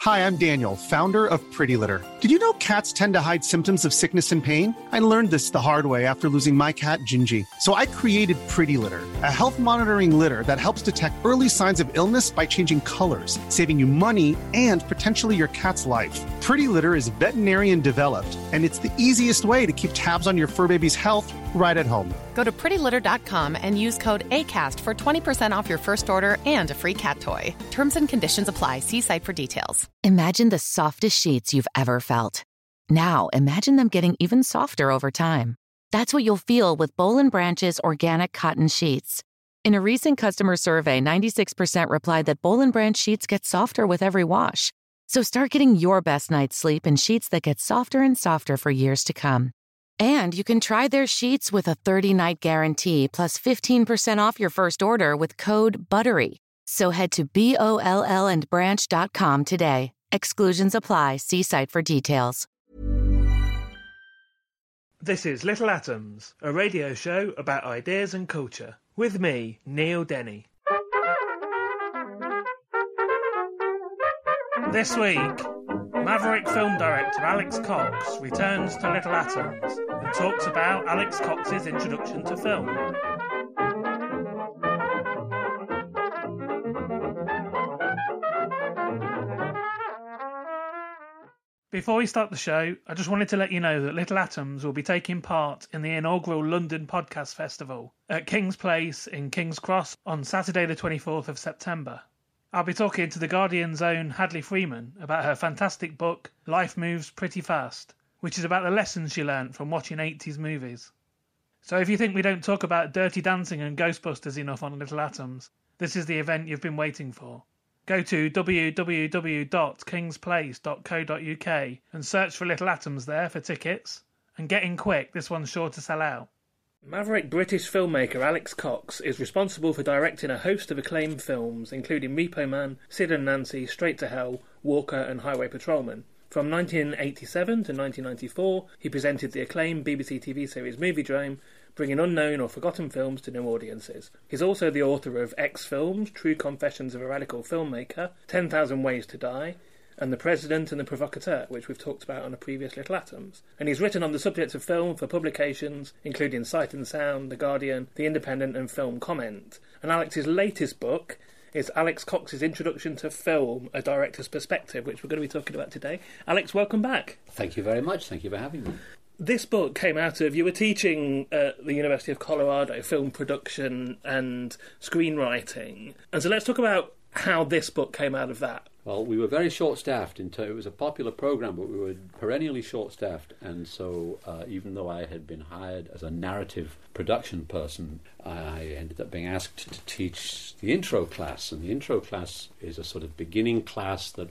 Hi, I'm Daniel, founder of Pretty Litter. Did you know cats tend to hide symptoms of sickness and pain? I learned this the hard way after losing my cat, Gingy. So I created Pretty Litter, a health monitoring litter that helps detect early signs of illness by changing colors, saving you money and potentially your cat's life. Pretty Litter is veterinarian developed, and it's the easiest way to keep tabs on your fur baby's health right at home. Go to prettylitter.com and use code ACAST for 20% off your first order and a free cat toy. Terms and conditions apply. See site for details. Imagine the softest sheets you've ever felt. Now, imagine them getting even softer over time. That's what you'll feel with Boll & Branch's organic cotton sheets. In a recent customer survey, 96% replied that Boll & Branch sheets get softer with every wash. So start getting your best night's sleep in sheets that get softer and softer for years to come. And you can try their sheets with a 30-night guarantee plus 15% off your first order with code BUTTERY. So head to BOLLandbranch.com today. Exclusions apply. See site for details. This is Little Atoms, a radio show about ideas and culture. With me, Neil Denny. This week, Maverick film director Alex Cox returns to Little Atoms and talks about Alex Cox's introduction to film. Before we start the show, I just wanted to let you know that Little Atoms will be taking part in the inaugural London Podcast Festival at King's Place in King's Cross on Saturday the 24th of September. I'll be talking to The Guardian's own Hadley Freeman about her fantastic book, Life Moves Pretty Fast, which is about the lessons she learnt from watching 80s movies. So if you think we don't talk about Dirty Dancing and Ghostbusters enough on Little Atoms, this is the event you've been waiting for. Go to www.kingsplace.co.uk and search for Little Atoms there for tickets. And get in quick, this one's sure to sell out. Maverick British filmmaker Alex Cox is responsible for directing a host of acclaimed films, including Repo Man, Sid and Nancy, Straight to Hell, Walker and Highway Patrolman. From 1987 to 1994, he presented the acclaimed BBC TV series Moviedrome, bringing unknown or forgotten films to new audiences. He's also the author of X Films, True Confessions of a Radical Filmmaker, 10,000 Ways to Die, and The President and the Provocateur, which we've talked about on a previous Little Atoms. And he's written on the subject of film for publications including Sight and Sound, The Guardian, The Independent and Film Comment. And Alex's latest book is Alex Cox's Introduction to Film, A Director's Perspective, which we're going to be talking about today. Alex, welcome back. Thank you very much. Thank you for having me. This book came out of, you were teaching at the University of Colorado, film production and screenwriting. And so let's talk about how this book came out of that. Well, we were very short-staffed. It was a popular program, but we were perennially short-staffed. And so even though I had been hired as a narrative production person, I ended up being asked to teach the intro class. And the intro class is a sort of beginning class that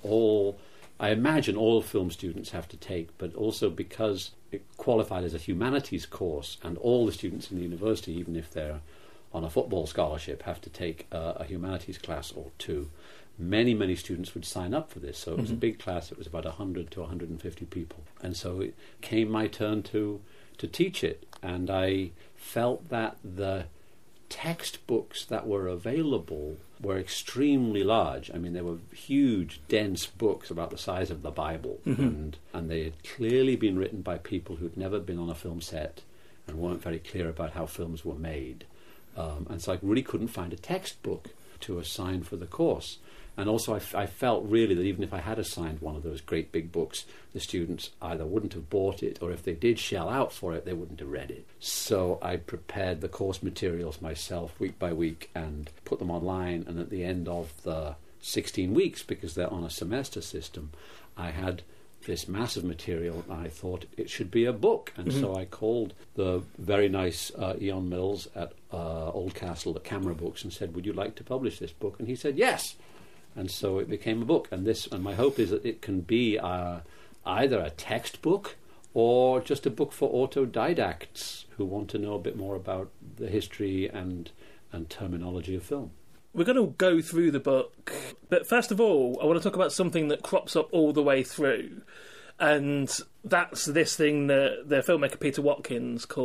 I imagine all film students have to take, but also because it qualified as a humanities course, and all the students in the university, even if they're on a football scholarship, have to take a humanities class or two. Many, many students would sign up for this, so it was a big class. It was about 100 to 150 people. And so it came my turn to teach it, and I felt that the textbooks that were available were extremely large. I mean, they were huge, dense books about the size of the Bible, and they had clearly been written by people who'd never been on a film set and weren't very clear about how films were made. And so I really couldn't find a textbook to assign for the course. And also I felt really that even if I had assigned one of those great big books, the students either wouldn't have bought it, or if they did shell out for it, they wouldn't have read it. So I prepared the course materials myself week by week and put them online. And at the end of the 16 weeks, because they're on a semester system, I had this massive material, and I thought it should be a book. And so I called the very nice Eon Mills at Oldcastle, at Camera Books, and said, would you like to publish this book? And he said, yes. And so it became a book. And my hope is that it can be either a textbook or just a book for autodidacts who want to know a bit more about the history and terminology of film. We're going to go through the book, but first of all, I want to talk about something that crops up all the way through, and that's this thing that the filmmaker Peter Watkins called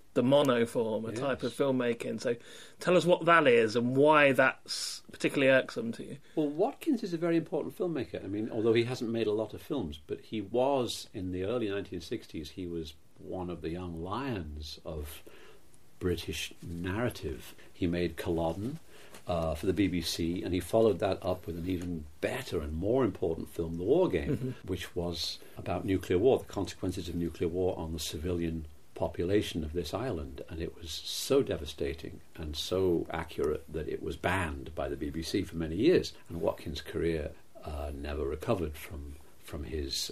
the monoform, a type of filmmaking. So tell us what that is and why that's particularly irksome to you. Well, Watkins is a very important filmmaker. I mean, although he hasn't made a lot of films, but he was, in the early 1960s, he was one of the young lions of British narrative. He made Culloden for the BBC, and he followed that up with an even better and more important film, The War Game, which was about nuclear war, the consequences of nuclear war on the civilian population of this island. And it was so devastating and so accurate that it was banned by the BBC for many years. And Watkins' career never recovered from his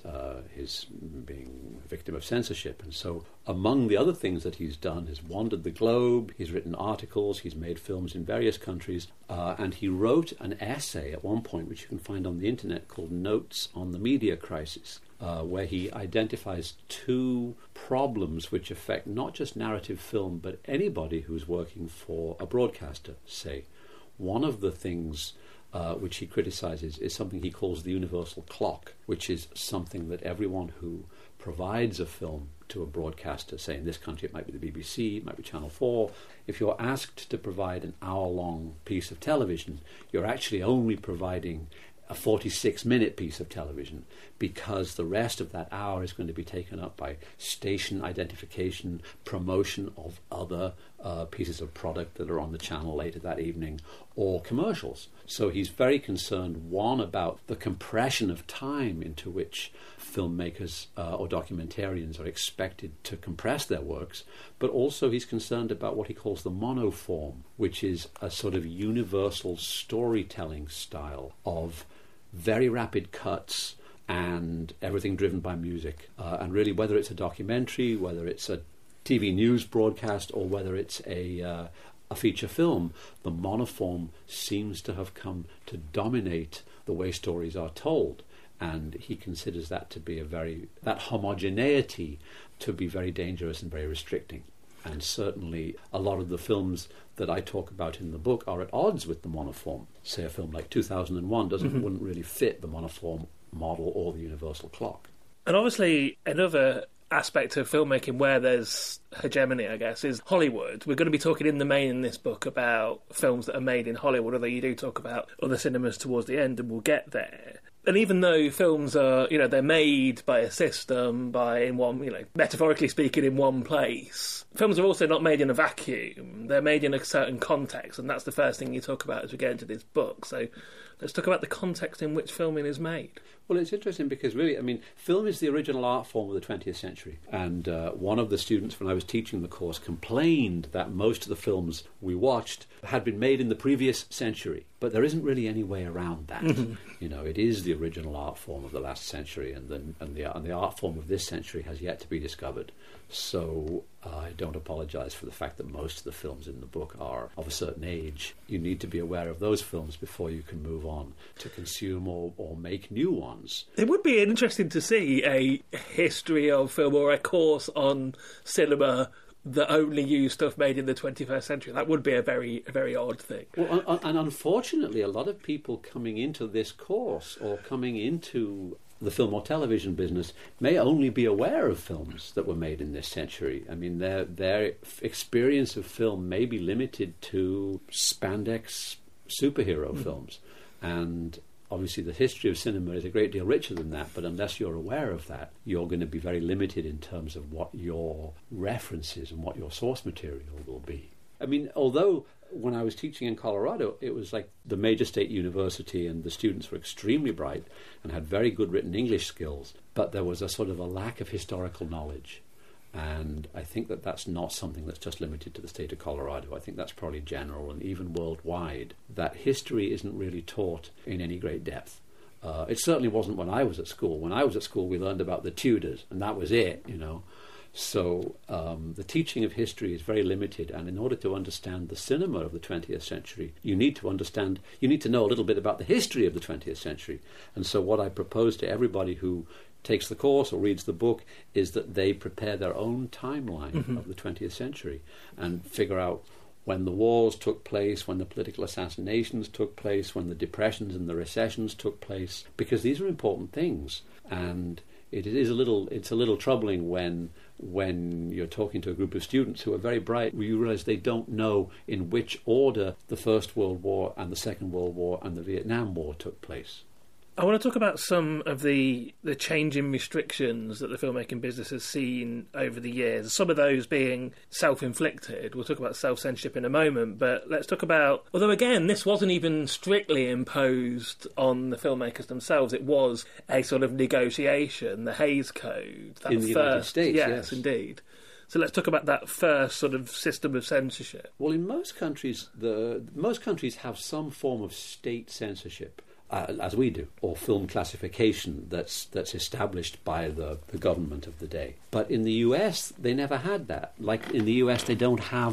being a victim of censorship. And so among the other things that he's done is wandered the globe, he's written articles, he's made films in various countries, and he wrote an essay at one point, which you can find on the internet, called Notes on the Media Crisis, where he identifies two problems which affect not just narrative film, but anybody who's working for a broadcaster, say. One of the things which he criticizes is something he calls the universal clock, which is something that everyone who provides a film to a broadcaster, say in this country it might be the BBC, it might be Channel 4, if you're asked to provide an hour-long piece of television, you're actually only providing a 46-minute piece of television, because the rest of that hour is going to be taken up by station identification, promotion of other pieces of product that are on the channel later that evening, or commercials. So he's very concerned, one, about the compression of time into which filmmakers or documentarians are expected to compress their works, but also he's concerned about what he calls the monoform, which is a sort of universal storytelling style of very rapid cuts and everything driven by music. And really, whether it's a documentary, whether it's a TV news broadcast, or whether it's a feature film, the monoform seems to have come to dominate the way stories are told. And he considers that to be that homogeneity to be very dangerous and very restricting. And certainly a lot of the films that I talk about in the book are at odds with the monoform. Say a film like 2001 wouldn't really fit the monoform model or the universal clock. And obviously another aspect of filmmaking where there's hegemony, I guess, is Hollywood. We're going to be talking in the main in this book about films that are made in Hollywood, although you do talk about other cinemas towards the end, and we'll get there. And even though films are, they're made by a system, in one, metaphorically speaking, in one place, films are also not made in a vacuum. They're made in a certain context, and that's the first thing you talk about as we get into this book. So let's talk about the context in which filming is made. Well, it's interesting because really, film is the original art form of the 20th century. And one of the students, when I was teaching the course, complained that most of the films we watched had been made in the previous century. But there isn't really any way around that. It is the original art form of the last century, and the art form of this century has yet to be discovered. So I don't apologise for the fact that most of the films in the book are of a certain age. You need to be aware of those films before you can move on to consume or make new ones. It would be interesting to see a history of film or a course on cinema that only use stuff made in the 21st century. That would be a very, very odd thing. Well, and unfortunately, a lot of people coming into this course or coming into the film or television business may only be aware of films that were made in this century. Their experience of film may be limited to spandex superhero films. And obviously the history of cinema is a great deal richer than that, but unless you're aware of that, you're going to be very limited in terms of what your references and what your source material will be. Although when I was teaching in Colorado, it was like the major state university and the students were extremely bright and had very good written English skills, but there was a sort of a lack of historical knowledge. And I think that that's not something that's just limited to the state of Colorado. I think that's probably general and even worldwide, that history isn't really taught in any great depth. It certainly wasn't when I was at school. When I was at school, we learned about the Tudors, and that was it, So the teaching of history is very limited, and in order to understand the cinema of the 20th century, you need to know a little bit about the history of the 20th century. And so what I propose to everybody who takes the course or reads the book is that they prepare their own timeline of the 20th century and figure out when the wars took place, when the political assassinations took place, when the depressions and the recessions took place, because these are important things. And it's a little troubling when you're talking to a group of students who are very bright, you realize they don't know in which order the First World War and the Second World War and the Vietnam War took place. I want to talk about some of the changing restrictions that the filmmaking business has seen over the years, some of those being self-inflicted. We'll talk about self-censorship in a moment, but let's talk about... Although, again, this wasn't even strictly imposed on the filmmakers themselves. It was a sort of negotiation, the Hays Code. In the United States, yes, indeed. So let's talk about that first sort of system of censorship. Well, in most countries, most countries have some form of state censorship. As we do, or film classification that's established by the government of the day. But in the US, they never had that. Like in the US, they don't have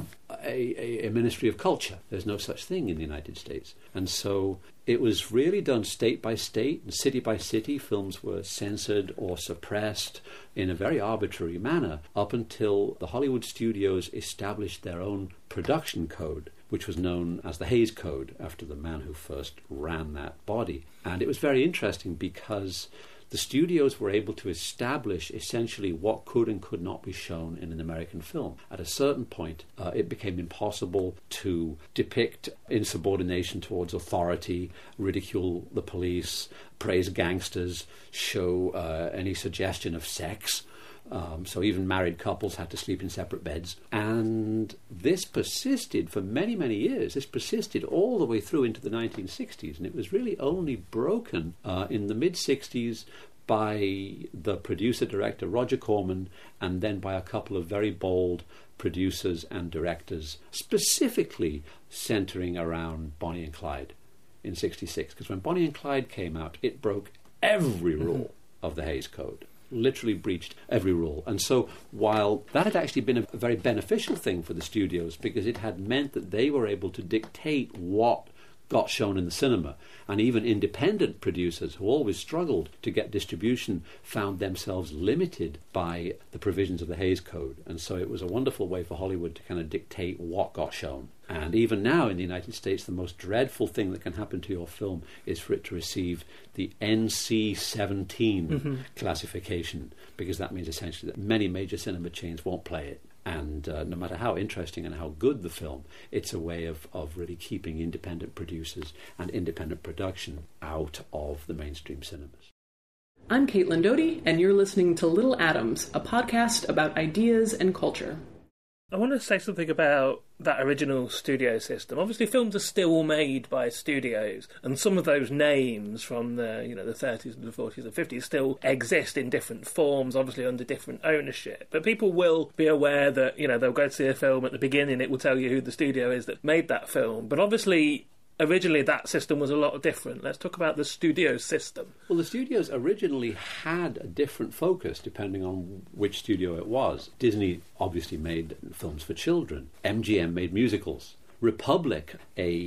a Ministry of Culture. There's no such thing in the United States. And so it was really done state by state and city by city. Films were censored or suppressed in a very arbitrary manner up until the Hollywood studios established their own production code, which was known as the Hays Code, after the man who first ran that body. And it was very interesting because the studios were able to establish essentially what could and could not be shown in an American film. At a certain point, it became impossible to depict insubordination towards authority, ridicule the police, praise gangsters, show any suggestion of sex. So even married couples had to sleep in separate beds. And this persisted for many, many years. This persisted all the way through into the 1960s. And it was really only broken in the mid-60s by the producer-director Roger Corman, and then by a couple of very bold producers and directors, specifically centering around Bonnie and Clyde in 1966. Because when Bonnie and Clyde came out, it broke every rule of the Hays Code. Literally breached every rule. And so while that had actually been a very beneficial thing for the studios, because it had meant that they were able to dictate what got shown in the cinema, and even independent producers who always struggled to get distribution found themselves limited by the provisions of the Hays Code. And so it was a wonderful way for Hollywood to kind of dictate what got shown. And even now in the United States, the most dreadful thing that can happen to your film is for it to receive the NC-17 classification, because that means essentially that many major cinema chains won't play it. And no matter how interesting and how good the film, it's a way of really keeping independent producers and independent production out of the mainstream cinemas. I'm Caitlin Doty, and you're listening to Little Atoms, a podcast about ideas and culture. I want to say something about that original studio system. Obviously, films are still made by studios, and some of those names from the 30s and the 40s and 50s still exist in different forms, obviously under different ownership. But people will be aware that, they'll go to see a film at the beginning, it will tell you who the studio is that made that film. But obviously, originally that system was a lot different. Let's talk about the studio system. Well, the studios originally had a different focus depending on which studio it was. Disney obviously made films for children. MGM made musicals. Republic,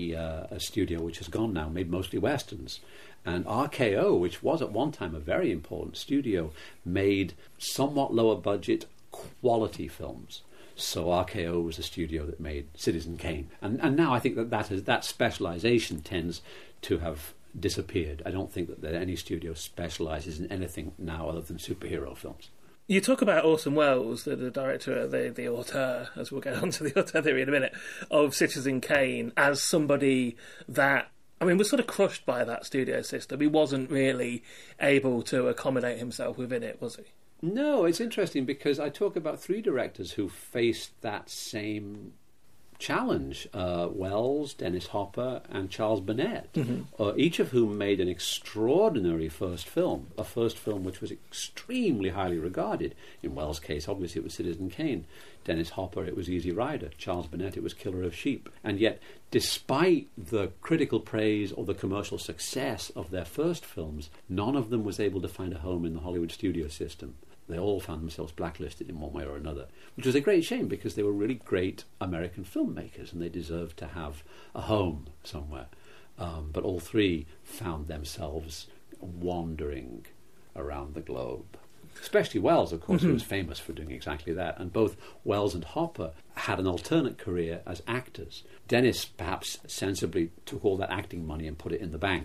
a studio which has gone now, made mostly westerns. And RKO, which was at one time a very important studio, made somewhat lower budget quality films. So RKO was a studio that made Citizen Kane. And now I think that specialisation tends to have disappeared. I don't think that any studio specialises in anything now other than superhero films. You talk about Orson Welles, the director, the auteur, as we'll get onto the auteur theory in a minute, of Citizen Kane, as somebody that, was sort of crushed by that studio system. He wasn't really able to accommodate himself within it, was he? No, it's interesting because I talk about three directors who faced that same challenge. Welles, Dennis Hopper, and Charles Burnett, each of whom made an extraordinary first film, a first film which was extremely highly regarded. In Welles' case, obviously, it was Citizen Kane. Dennis Hopper, it was Easy Rider. Charles Burnett, it was Killer of Sheep. And yet, despite the critical praise or the commercial success of their first films, none of them was able to find a home in the Hollywood studio system. They all found themselves blacklisted in one way or another, which was a great shame because they were really great American filmmakers and they deserved to have a home somewhere. But all three found themselves wandering around the globe. Especially Welles, of course, who was famous for doing exactly that. And both Welles and Hopper had an alternate career as actors. Dennis perhaps sensibly took all that acting money and put it in the bank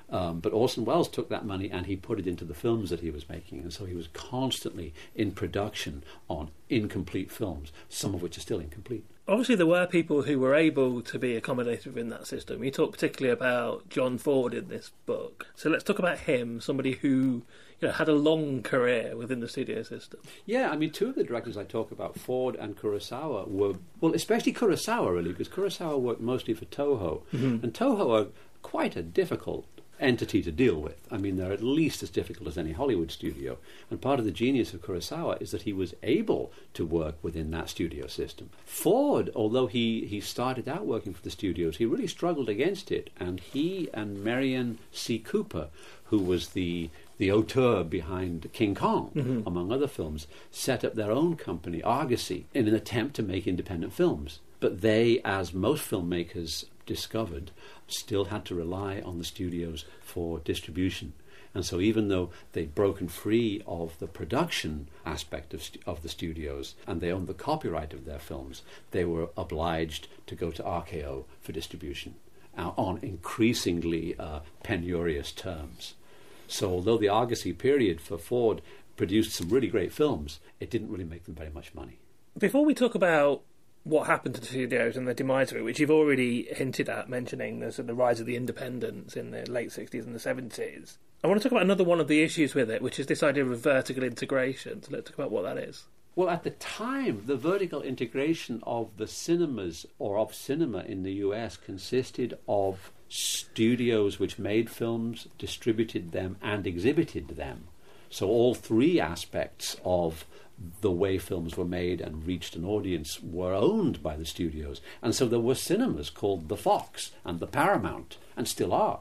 But Orson Welles took that money and he put it into the films that he was making. And so he was constantly in production on incomplete films, some of which are still incomplete. Obviously, there were people who were able to be accommodated within that system. You talk particularly about John Ford in this book. So let's talk about him, somebody who had a long career within the studio system. Yeah, I mean, two of the directors I talk about, Ford and Kurosawa, were, well, especially Kurosawa, really, because Kurosawa worked mostly for Toho. Mm-hmm. And Toho are quite a difficult entity to deal with. I mean, they're at least as difficult as any Hollywood studio. And part of the genius of Kurosawa is that he was able to work within that studio system. Ford, although he started out working for the studios, he really struggled against it. And he and Marion C. Cooper, who was the auteur behind King Kong, mm-hmm. among other films, set up their own company, Argosy, in an attempt to make independent films. But they, as most filmmakers discovered, still had to rely on the studios for distribution. And so even though they'd broken free of the production aspect of the studios and they owned the copyright of their films, they were obliged to go to RKO for distribution on increasingly penurious terms. So although the Argosy period for Ford produced some really great films, it didn't really make them very much money. Before we talk about what happened to the studios and the demise of it, which you've already hinted at, mentioning the rise of the independents in the late 60s and the 70s, I want to talk about another one of the issues with it, which is this idea of vertical integration. So let's talk about what that is. Well, at the time, the vertical integration of the cinemas, or of cinema in the US, consisted of studios which made films, distributed them, and exhibited them. So all three aspects of the way films were made and reached an audience were owned by the studios. And so there were cinemas called the Fox and the Paramount, and still are,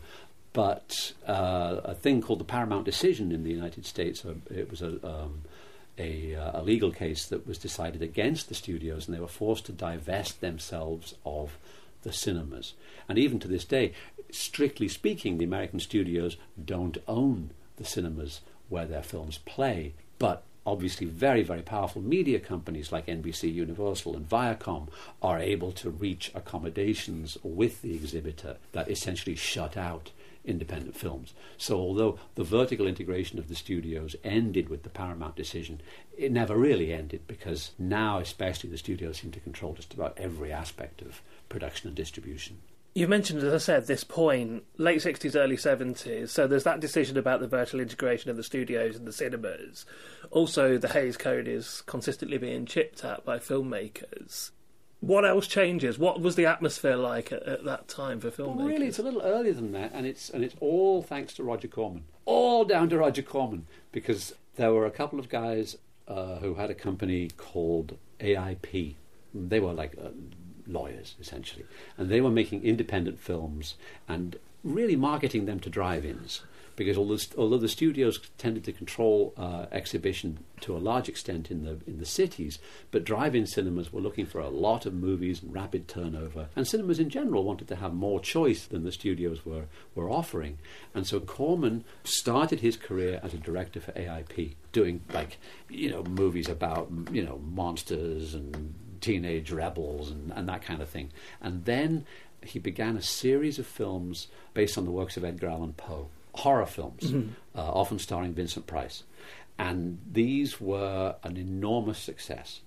But a thing called the Paramount Decision in the United States, it was a legal case that was decided against the studios, and they were forced to divest themselves of the cinemas. And even to this day, strictly speaking, the American studios don't own the cinemas where their films play, but obviously very, very powerful media companies like NBC, Universal and Viacom are able to reach accommodations with the exhibitor that essentially shut out independent films. So although the vertical integration of the studios ended with the Paramount Decision, it never really ended, because now especially the studios seem to control just about every aspect of production and distribution. You mentioned, as I said, this point, late 60s, early 70s, so there's that decision about the vertical integration of the studios and the cinemas. Also, the Hays Code is consistently being chipped at by filmmakers. What else changes? What was the atmosphere like at that time for filmmakers? Well, really, it's a little earlier than that, and it's all thanks to Roger Corman. All down to Roger Corman, because there were a couple of guys who had a company called AIP. They were like lawyers, essentially, and they were making independent films and really marketing them to drive-ins, because although the studios tended to control exhibition to a large extent in the cities, but drive-in cinemas were looking for a lot of movies and rapid turnover, and cinemas in general wanted to have more choice than the studios were offering. And so Corman started his career as a director for AIP, doing movies about monsters and teenage rebels and that kind of thing. And then he began a series of films based on the works of Edgar Allan Poe, horror films, mm-hmm. Often starring Vincent Price. And these were an enormous success.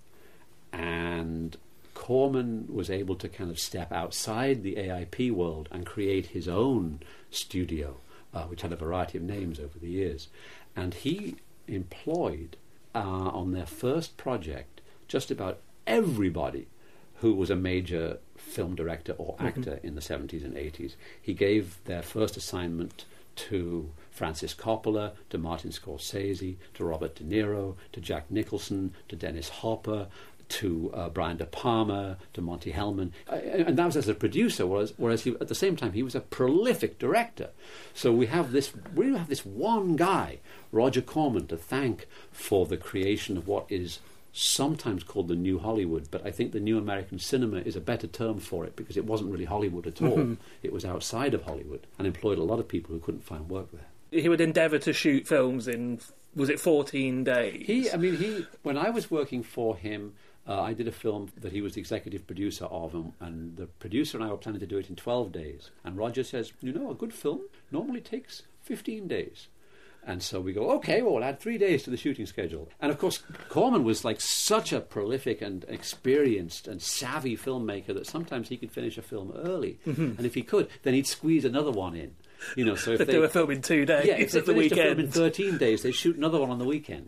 And Corman was able to kind of step outside the AIP world and create his own studio, which had a variety of names over the years. And he employed, on their first project, just about everybody who was a major film director or actor mm-hmm. in the 70s and 80s. He gave their first assignment to Francis Coppola, to Martin Scorsese, to Robert De Niro, to Jack Nicholson, to Dennis Hopper, to Brian De Palma, to Monty Hellman. And that was as a producer, whereas he, at the same time, he was a prolific director. So we have this one guy, Roger Corman, to thank for the creation of what is sometimes called the New Hollywood, but I think the New American Cinema is a better term for it, because it wasn't really Hollywood at all. Mm-hmm. It was outside of Hollywood and employed a lot of people who couldn't find work there. He would endeavour to shoot films in, was it 14 days? When I was working for him, I did a film that he was the executive producer of, and the producer and I were planning to do it in 12 days. And Roger says, a good film normally takes 15 days. And so we go, okay, well, we'll add 3 days to the shooting schedule. And of course, Corman was like such a prolific and experienced and savvy filmmaker that sometimes he could finish a film early. Mm-hmm. And if he could, then he'd squeeze another one in. So if they do a film in 2 days, if they the finished weekend. a film in 13 days, they'd shoot another one on the weekend.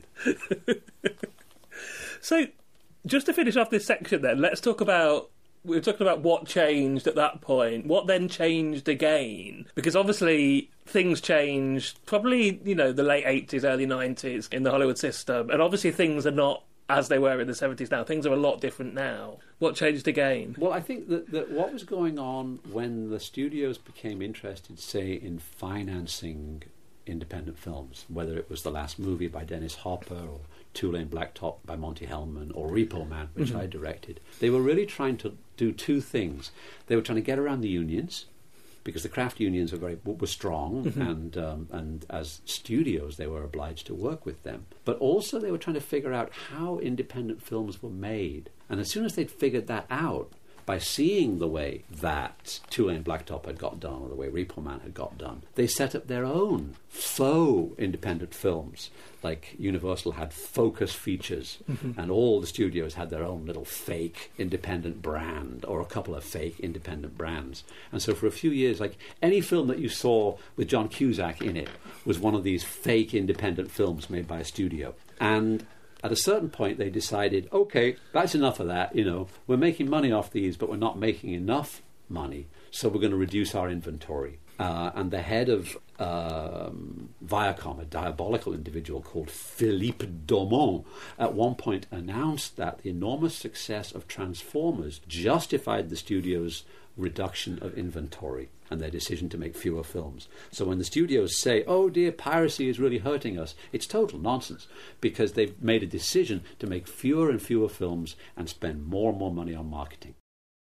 So, just to finish off this section then, let's talk about... We were talking about what changed at that point. What then changed again? Because obviously things changed probably, the late 80s, early 90s in the Hollywood system. And obviously things are not as they were in the 70s now. Things are a lot different now. What changed again? Well, I think that what was going on when the studios became interested, say, in financing independent films, whether it was The Last Movie by Dennis Hopper or Two-Lane Blacktop by Monty Hellman or Repo Man, which I directed, they were really trying to do two things. They were trying to get around the unions, because the craft unions were strong, and as studios they were obliged to work with them. But also they were trying to figure out how independent films were made. And as soon as they'd figured that out, by seeing the way that Two-Lane Blacktop had got done, or the way Repo Man had got done, they set up their own faux independent films. Like Universal had Focus Features, and all the studios had their own little fake independent brand, or a couple of fake independent brands. And so for a few years, like any film that you saw with John Cusack in it was one of these fake independent films made by a studio. And at a certain point, they decided, okay, that's enough of that, We're making money off these, but we're not making enough money, so we're going to reduce our inventory. And the head of Viacom, a diabolical individual called Philippe Daumont, at one point announced that the enormous success of Transformers justified the studio's reduction of inventory and their decision to make fewer films. So when the studios say, oh dear, piracy is really hurting us, it's total nonsense, because they've made a decision to make fewer and fewer films and spend more and more money on marketing.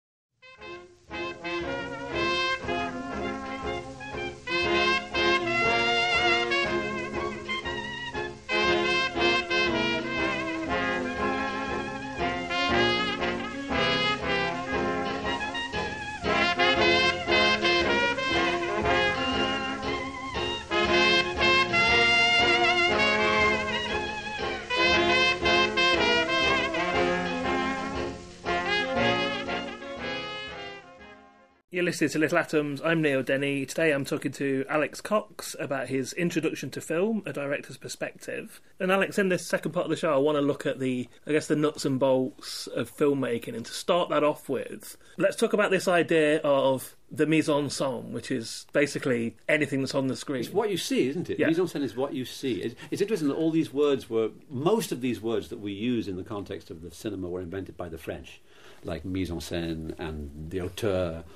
You're listening to Little Atoms. I'm Neil Denny. Today I'm talking to Alex Cox about his introduction to film, a director's perspective. And Alex, in this second part of the show, I want to look at the nuts and bolts of filmmaking. And to start that off with, let's talk about this idea of the mise en scène, which is basically anything that's on the screen. It's what you see, isn't it? Yeah. Mise en scène is what you see. It's interesting that all these words most of these words that we use in the context of the cinema were invented by the French, like mise en scène and the auteur,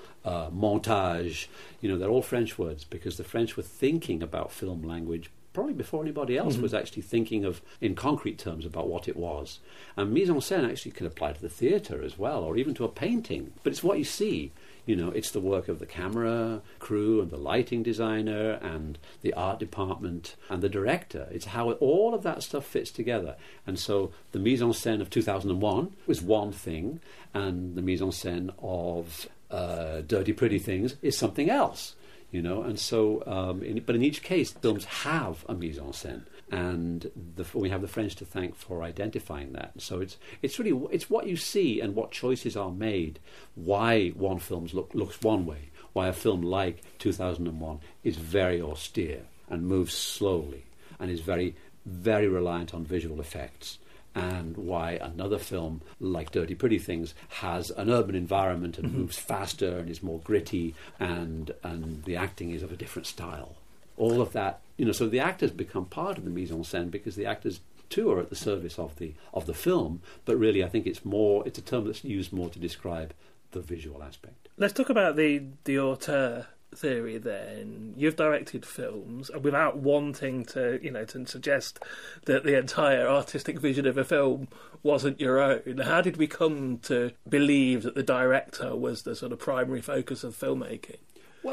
montage. They're all French words, because the French were thinking about film language probably before anybody else was actually thinking in concrete terms about what it was. And mise en scène actually can apply to the theatre as well, or even to a painting. But it's what you see. It's the work of the camera crew and the lighting designer and the art department and the director. It's how all of that stuff fits together. And so the mise en scène of 2001 was one thing, and the mise en scène of Dirty Pretty Things is something else. And so, but in each case, films have a mise en scène, and we have the French to thank for identifying that. So it's really what you see and what choices are made, why one film looks one way, why a film like 2001 is very austere and moves slowly and is very, very reliant on visual effects, and why another film like Dirty Pretty Things has an urban environment and moves faster and is more gritty, and the acting is of a different style. All of that, so the actors become part of the mise en scène, because the actors too are at the service of the film. But really, I think it's a term that's used more to describe the visual aspect. Let's talk about the auteur theory then. You've directed films without wanting to suggest that the entire artistic vision of a film wasn't your own. How did we come to believe that the director was the sort of primary focus of filmmaking? Well,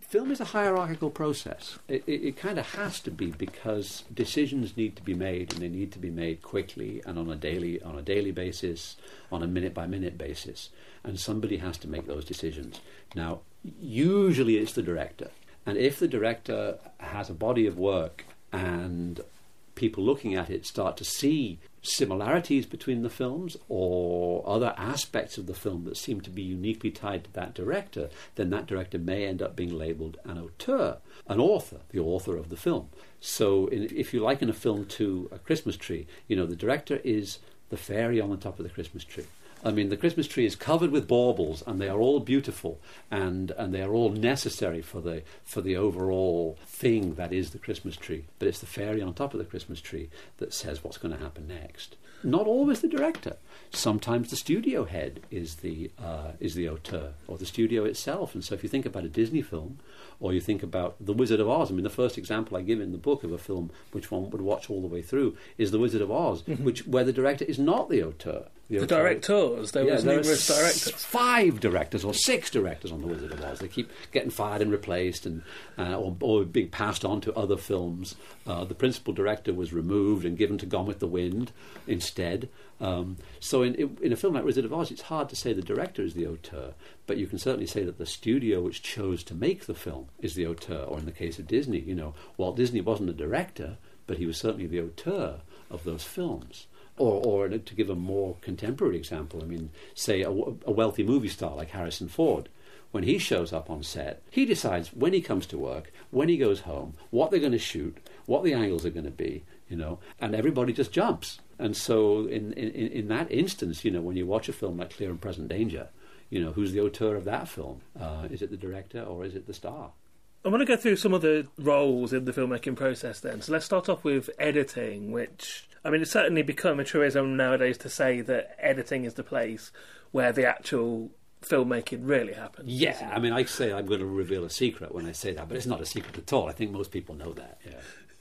film is a hierarchical process. It kind of has to be, because decisions need to be made, and they need to be made quickly and on a daily basis, on a minute-by-minute basis. And somebody has to make those decisions. Now, usually it's the director. And if the director has a body of work and people looking at it start to see similarities between the films or other aspects of the film that seem to be uniquely tied to that director, then that director may end up being labelled an auteur, an author, the author of the film. So if you liken a film to a Christmas tree, the director is the fairy on the top of the Christmas tree. I mean, the Christmas tree is covered with baubles, and they are all beautiful, and they are all necessary for the overall thing that is the Christmas tree. But it's the fairy on top of the Christmas tree that says what's going to happen next. Not always the director. Sometimes the studio head is the auteur, or the studio itself. And so if you think about a Disney film, or you think about The Wizard of Oz, I mean, the first example I give in the book of a film which one would watch all the way through is The Wizard of Oz, where the director is not the auteur. The directors, there was numerous directors. 5 directors or 6 directors on The Wizard of Oz. They keep getting fired and replaced, and or being passed on to other films. The principal director was removed and given to Gone with the Wind instead. So in a film like Wizard of Oz, it's hard to say the director is the auteur, but you can certainly say that the studio which chose to make the film is the auteur. Or in the case of Disney, Walt Disney wasn't a director, but he was certainly the auteur of those films. Or to give a more contemporary example, I mean, say a wealthy movie star like Harrison Ford. When he shows up on set, he decides when he comes to work, when he goes home, what they're going to shoot, what the angles are going to be, and everybody just jumps. And so in that instance, when you watch a film like Clear and Present Danger, who's the auteur of that film? Is it the director or is it the star? I want to go through some of the roles in the filmmaking process then. So let's start off with editing, which, I mean, it's certainly become a truism nowadays to say that editing is the place where the actual filmmaking really happens. Yeah, I mean, I say I'm going to reveal a secret when I say that, but it's not a secret at all. I think most people know that, yeah.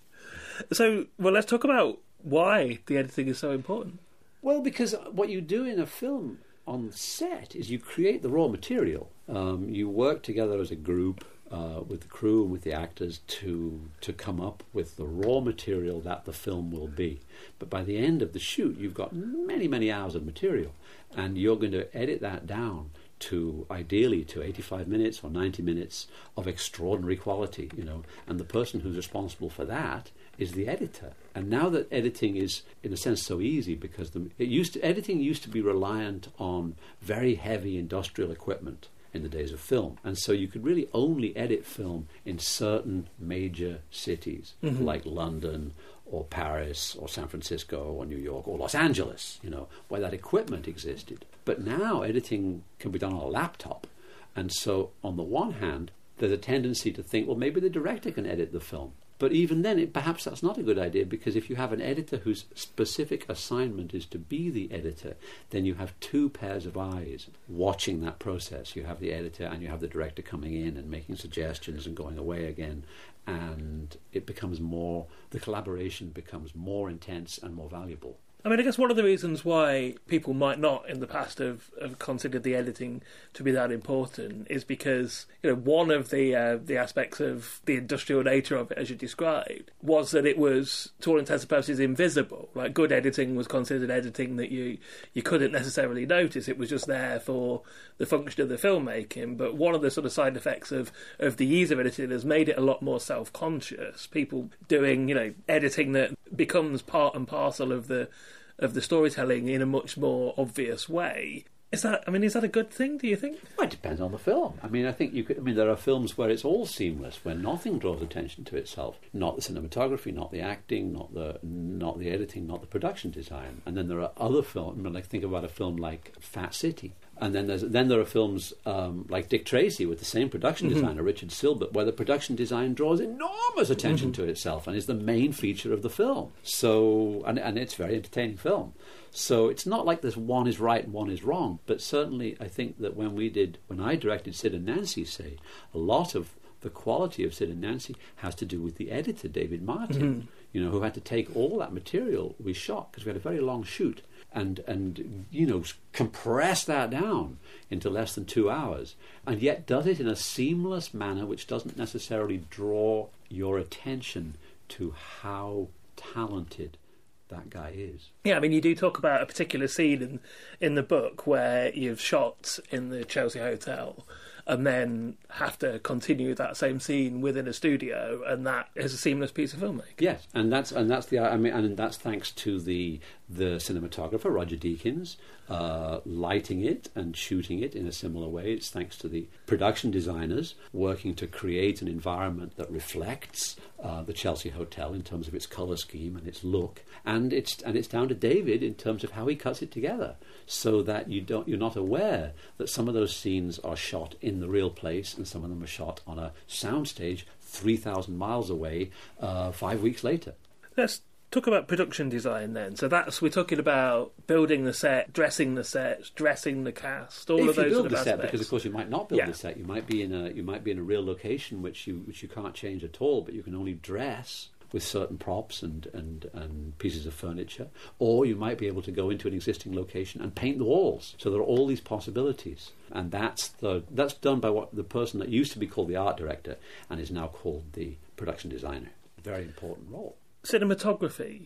So, let's talk about why the editing is so important. Well, because what you do in a film on set is you create the raw material. You work together as a group with the crew and with the actors to come up with the raw material that the film will be. But by the end of the shoot, you've got many, many hours of material, and you're going to edit that down to ideally to 85 minutes or 90 minutes of extraordinary quality, and the person who's responsible for that is the editor. And now that editing is, in a sense, so easy, because editing used to be reliant on very heavy industrial equipment in the days of film. And so you could really only edit film in certain major cities, like London or Paris or San Francisco or New York or Los Angeles, where that equipment existed. But now editing can be done on a laptop. And so on the one hand, there's a tendency to think, well, maybe the director can edit the film. But even then, perhaps that's not a good idea, because if you have an editor whose specific assignment is to be the editor, then you have 2 pairs of eyes watching that process. You have the editor and you have the director coming in and making suggestions and going away again. And the collaboration becomes more intense and more valuable. I mean, I guess one of the reasons why people might not in the past have considered the editing to be that important is because, one of the aspects of the industrial nature of it, as you described, was that it was, to all intents and purposes, invisible. Like, good editing was considered editing that you couldn't necessarily notice. It was just there for the function of the filmmaking. But one of the sort of side effects of the ease of editing has made it a lot more self-conscious. People doing, editing that becomes part and parcel of the storytelling in a much more obvious way. Is that a good thing, do you think? Well, it depends on the film. I mean, I think there are films where it's all seamless, where nothing draws attention to itself. Not the cinematography, not the acting, not the editing, not the production design. And then there are other films, think about a film like Fat City. And then there are films like Dick Tracy with the same production designer, Richard Silbert, where the production design draws enormous attention to itself and is the main feature of the film. So, and it's a very entertaining film. So it's not like this one is right and one is wrong, but certainly I think that when I directed Sid and Nancy, say, a lot of the quality of Sid and Nancy has to do with the editor, David Martin, who had to take all that material we shot, because we had a very long shoot, and compress that down into less than 2 hours, and yet does it in a seamless manner which doesn't necessarily draw your attention to how talented that guy is. Yeah, I mean, you do talk about a particular scene in the book where you've shot in the Chelsea Hotel and then have to continue that same scene within a studio, and that is a seamless piece of filmmaking. Yes, and that's thanks to the cinematographer Roger Deakins lighting it and shooting it in a similar way. It's thanks to the production designers working to create an environment that reflects the Chelsea Hotel in terms of its colour scheme and its look, and it's down to David in terms of how he cuts it together, so that you're not aware that some of those scenes are shot in the real place and some of them are shot on a soundstage 3,000 miles away 5 weeks later. Let's talk about production design then. So we're talking about building the set, dressing the sets, dressing the cast, all of those sort of aspects. Set, because of course you might not build the set. You might be in a real location which you can't change at all, but you can only dress with certain props and pieces of furniture, or you might be able to go into an existing location and paint the walls. So there are all these possibilities, and that's done by the person that used to be called the art director and is now called the production designer. Very important role. Cinematography.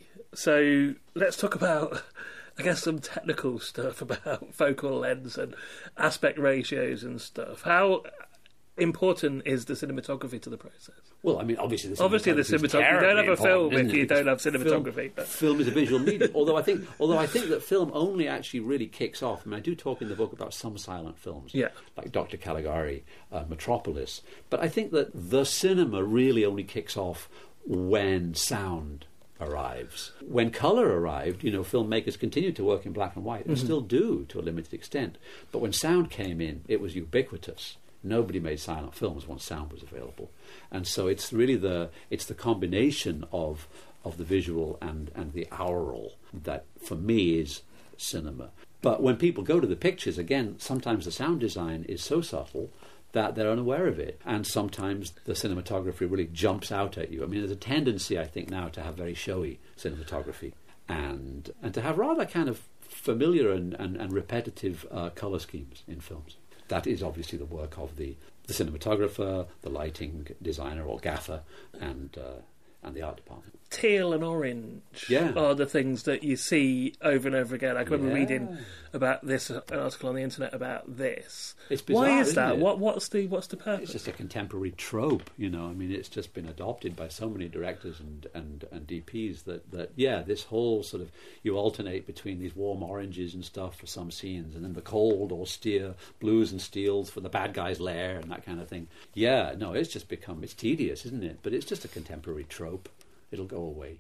So let's talk about, I guess, some technical stuff about focal lengths and aspect ratios and stuff. How important is the cinematography to the process? Well, I mean, obviously the cinematography. You don't have a film if you don't have cinematography. Film is a visual medium. although I think that film only actually really kicks off. I mean, I do talk in the book about some silent films, like Dr. Caligari, Metropolis. But I think that the cinema really only kicks off when sound arrives. When colour arrived, filmmakers continued to work in black and white and still do to a limited extent. But when sound came in, it was ubiquitous. Nobody made silent films once sound was available, and so it's really the combination of the visual and the aural that for me is cinema. But when people go to the pictures, again, sometimes the sound design is so subtle that they're unaware of it, and sometimes the cinematography really jumps out at you. I mean, there's a tendency, I think, now to have very showy cinematography and to have rather kind of familiar and repetitive colour schemes in films. That is obviously the work of the cinematographer, the lighting designer or gaffer, and the art department. Teal and orange are the things that you see over and over again. I remember reading about this, an article on the internet about this. It's bizarre. Why is that? It? What's the purpose? It's just a contemporary trope, I mean, it's just been adopted by so many directors and DPs that this whole sort of, you alternate between these warm oranges and stuff for some scenes, and then the cold austere blues and steels for the bad guy's lair and that kind of thing. Yeah, no, it's just become, it's tedious, isn't it? But it's just a contemporary trope. It'll go away.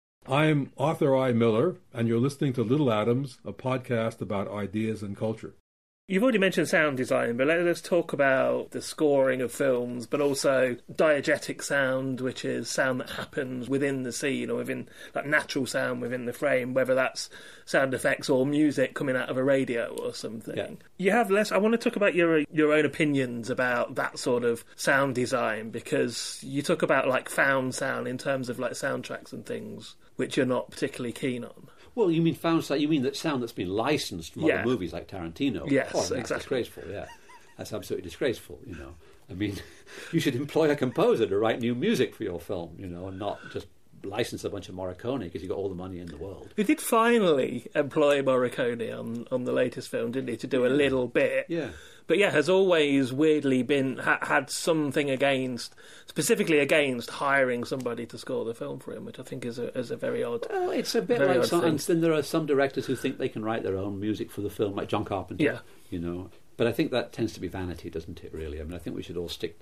I'm Arthur I. Miller, and you're listening to Little Atoms, a podcast about ideas and culture. You've already mentioned sound design, but let's talk about the scoring of films, but also diegetic sound, which is sound that happens within the scene or within, like, natural sound within the frame, whether that's sound effects or music coming out of a radio or something. Yeah. You have less. I want to talk about your own opinions about that sort of sound design, because you talk about like found sound in terms of like soundtracks and things, which you're not particularly keen on. Well, you mean found sound? You mean that sound that's been licensed from other movies like Tarantino? Yes, that's exactly. Disgraceful. Yeah, that's absolutely disgraceful. I mean, you should employ a composer to write new music for your film, and not just license a bunch of Morricone because you've got all the money in the world. He did finally employ Morricone on the latest film, didn't he, to do a little bit? Yeah. But has always weirdly been had something specifically against hiring somebody to score the film for him, which I think is a very odd. Well, it's a bit like and then there are some directors who think they can write their own music for the film, like John Carpenter. Yeah. But I think that tends to be vanity, doesn't it? Really, I mean, I think we should all stick